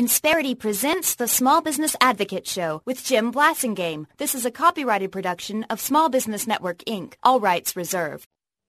Insperity presents the Small Business Advocate Show with Jim Blasingame. This is a copyrighted production of Small Business Network, Inc., all rights reserved.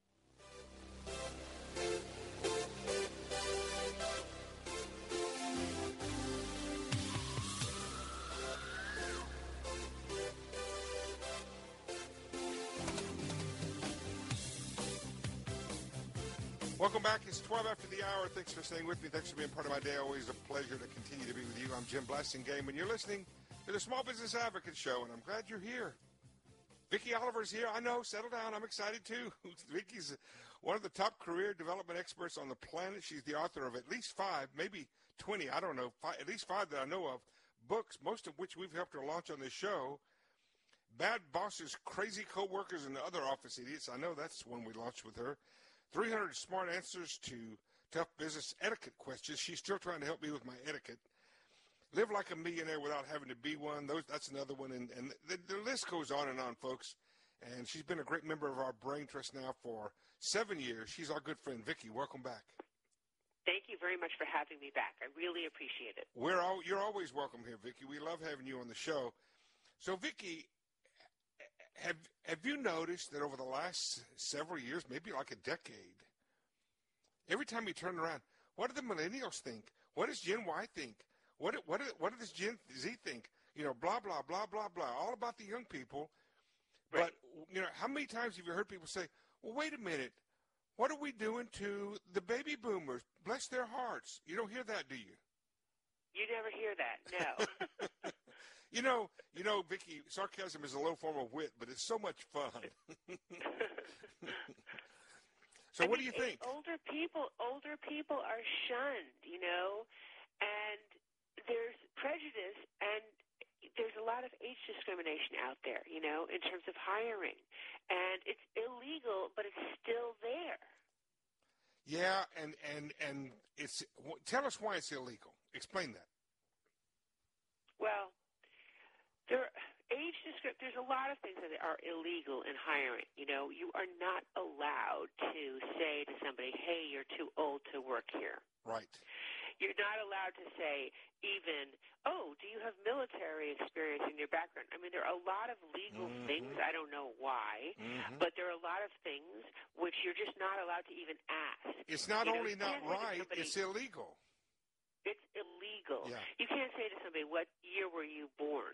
Welcome back. It's 12 after the hour. Thanks for staying with me. Thanks for being part of my day. Always a pleasure to continue to be with you. I'm Jim Blasingame, and you're listening to the Small Business Advocate Show, and I'm glad you're here. Vicki Oliver's here. I know. Settle down. I'm excited, too. Vicki's one of the top career development experts on the planet. She's the author of at least 5, maybe 20, I don't know, at least 5 that I know of, books, most of which we've helped her launch on this show. Bad Bosses, Crazy Coworkers, and Other Office Idiots. I know that's one we launched with her. 300 Smart Answers to Tough Business Etiquette Questions. She's still trying to help me with my etiquette. Live Like a Millionaire Without Having to Be One. That's another one. And the list goes on, folks. And she's been a great member of our Brain Trust now for 7 years. She's our good friend, Vicki. Welcome back. Thank you very much for having me back. I really appreciate it. You're always welcome here, Vicki. We love having you on the show. So, Vicki, have you noticed that over the last several years, maybe like a decade, every time you turn around, what do the millennials think? What does Gen Y think? What does Gen Z think? You know, blah, blah, blah, blah, blah, all about the young people. Right. But, how many times have you heard people say, well, wait a minute, what are we doing to the baby boomers? Bless their hearts. You don't hear that, do you? You never hear that, no. You know, Vicki, sarcasm is a low form of wit, but it's so much fun. So what do you think? Older people are shunned, and there's prejudice, and there's a lot of age discrimination out there, in terms of hiring. And it's illegal, but it's still there. Yeah, and tell us why it's illegal. Explain that. Well, there's a lot of things that are illegal in hiring. You are not allowed to say to somebody, hey, you're too old to work here. Right. You're not allowed to say even, oh, do you have military experience in your background? I mean, there are a lot of legal things. I don't know why, but there are a lot of things which you're just not allowed to even ask. It's not only not right, it's illegal. It's illegal. Yeah. You can't say to somebody, what year were you born?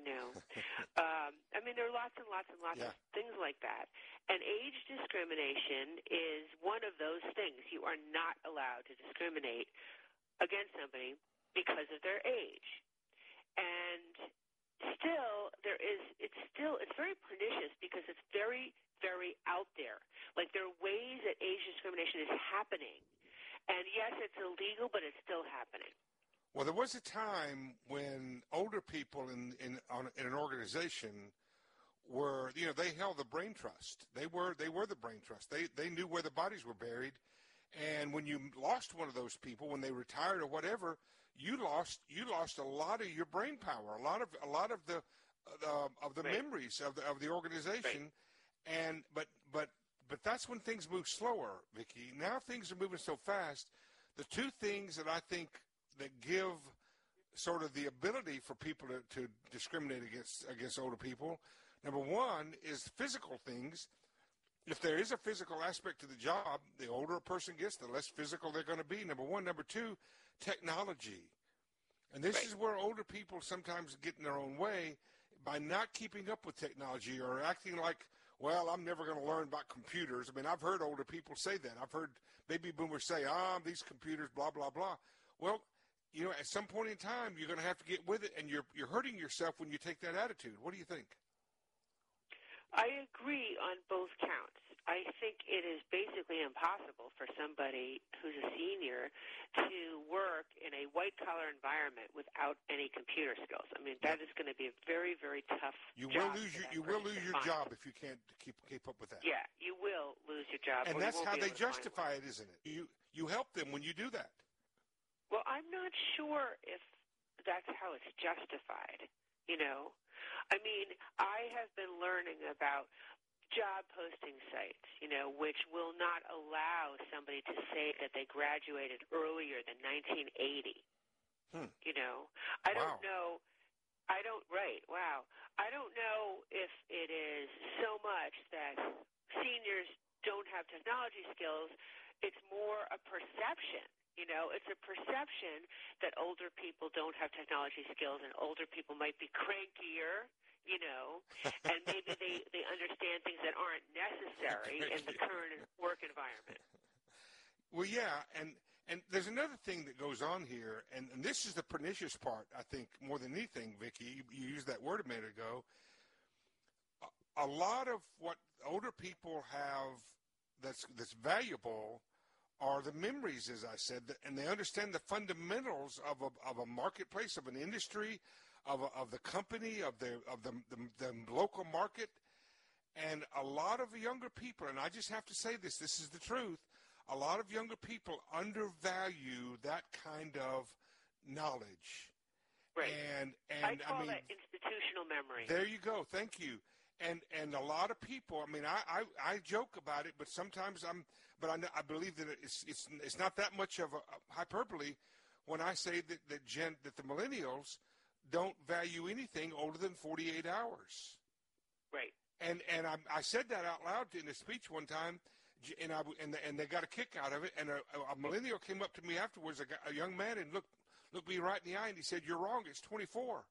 There are lots and lots and lots of things like that. And age discrimination is one of those things. You are not allowed to discriminate against somebody because of their age. And still, it's very pernicious because it's very, very out there. Like, there are ways that age discrimination is happening. And yes, it's illegal, but it's still happening. Well, there was a time when older people in an organization were, they held the brain trust. They were the brain trust. They knew where the bodies were buried, and when you lost one of those people, when they retired or whatever, you lost a lot of your brain power, a lot of the right. memories of the organization, right. and but that's when things move slower, Vicki. Now things are moving so fast. The two things that I think that give sort of the ability for people to discriminate against older people. Number one is physical things. If there is a physical aspect to the job, the older a person gets, the less physical they're going to be. Number one. Number two, technology. And this is where older people sometimes get in their own way by not keeping up with technology or acting like, well, I'm never going to learn about computers. I mean, I've heard older people say that. I've heard baby boomers say, these computers, blah, blah, blah. Well, at some point in time, you're going to have to get with it, and you're hurting yourself when you take that attitude. What do you think? I agree on both counts. I think it is basically impossible for somebody who's a senior to work in a white-collar environment without any computer skills. I mean, that is going to be a very, very tough job. You will lose your job if you can't keep up with that. Yeah, you will lose your job. And that's how they justify it, isn't it? You help them when you do that. Well, I'm not sure if that's how it's justified, I mean, I have been learning about job posting sites, which will not allow somebody to say that they graduated earlier than 1980. You know, I don't know. Wow. I don't know if it is so much that seniors don't have technology skills. It's more a perception. You know, it's a perception that older people don't have technology skills and older people might be crankier, you know, and maybe they understand things that aren't necessary in the current work environment. Well, yeah, and there's another thing that goes on here, and this is the pernicious part, I think, more than anything, Vicki. You used that word a minute ago. A lot of what older people have that's valuable are the memories, as I said, and they understand the fundamentals of a marketplace, of an industry, of the company, of the local market. And a lot of younger people, and I just have to say this is the truth, a lot of younger people undervalue that kind of knowledge. Right. And I call that institutional memory. There you go. Thank you. And a lot of people, I mean, I joke about it, but sometimes I believe that it's not that much of a hyperbole when I say that the millennials don't value anything older than 48 hours. Right. And I said that out loud in a speech one time, and they got a kick out of it. And a millennial came up to me afterwards, a young man, and looked me right in the eye, and he said, "You're wrong. It's 24."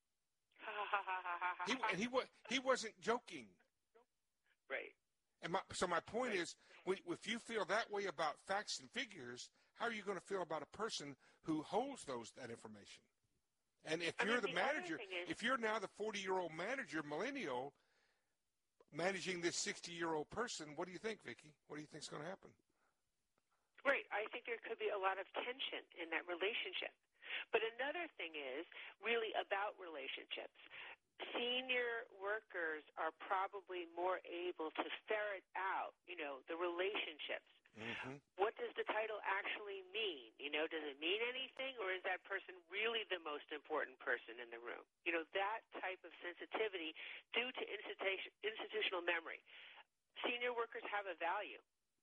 He wasn't joking. Right. And so my point is, if you feel that way about facts and figures, how are you going to feel about a person who holds that information? And if you're the manager, if you're now the 40-year-old manager, millennial, managing this 60-year-old person, what do you think, Vicki? What do you think is going to happen? Right. I think there could be a lot of tension in that relationship. But another thing is really about relationships. Senior workers are probably more able to ferret out, you know, the relationships. Mm-hmm. What does the title actually mean? You know, does it mean anything, or is that person really the most important person in the room? You know, that type of sensitivity due to institutional memory. Senior workers have a value.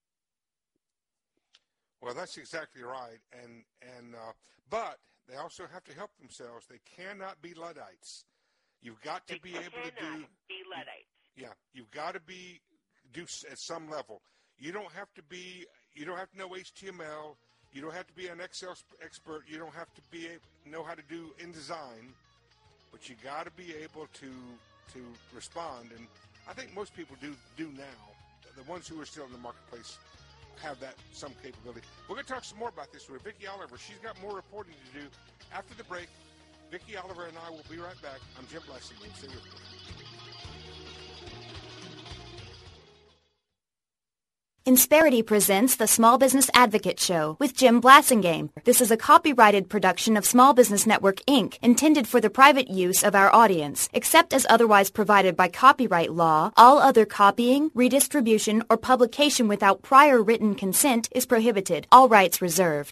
Well, that's exactly right, but they also have to help themselves. They cannot be Luddites. You've got to be able to do. Be Luddites. Yeah, you've got to do at some level. You don't have to know HTML. You don't have to be an Excel expert. You don't have to know how to do InDesign, but you got to be able to respond. And I think most people do now. The ones who are still in the marketplace have some capability. We're going to talk some more about this with Vicki Oliver. She's got more reporting to do after the break. Vicki Oliver and I will be right back. I'm Jim Blasingame. Stay with me. Insperity presents the Small Business Advocate Show with Jim Blasingame. This is a copyrighted production of Small Business Network, Inc., intended for the private use of our audience. Except as otherwise provided by copyright law, all other copying, redistribution, or publication without prior written consent is prohibited. All rights reserved.